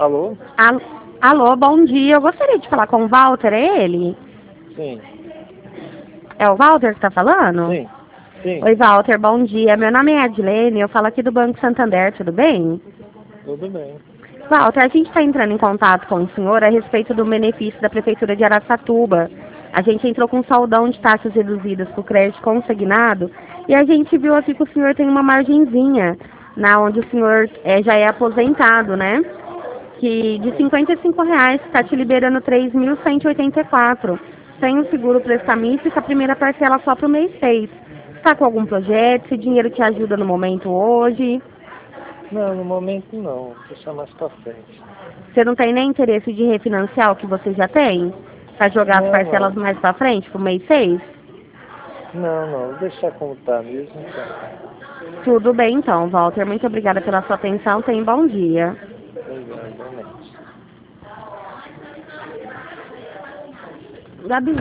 Alô? Alô, bom dia. Eu gostaria de falar com o Walter, é ele? Sim. É o Walter que está falando? Sim. Sim. Oi, Walter, bom dia. Meu nome é Adilene, eu falo aqui do Banco Santander, tudo bem? Tudo bem. Walter, a gente está entrando em contato com o senhor a respeito do benefício da Prefeitura de Araçatuba. A gente entrou com um saldão de taxas reduzidas para o crédito consignado e a gente viu aqui que o senhor tem uma margenzinha, onde o senhor já é aposentado, né? Que de R$ 55 está te liberando 3.184. Sem o seguro prestamista e com a primeira parcela só para o mês 6. Está com algum projeto? Esse dinheiro te ajuda no momento hoje? Não, no momento não. Deixa mais pra frente. Você não tem nem interesse de refinanciar o que você já tem? Para jogar as Não, parcelas não. mais para frente, para o mês 6? Não. Vou deixar como tá mesmo, então. Tudo bem então, Walter. Muito obrigada pela sua atenção. Tenha um bom dia. Obrigado, igualmente. Gabi.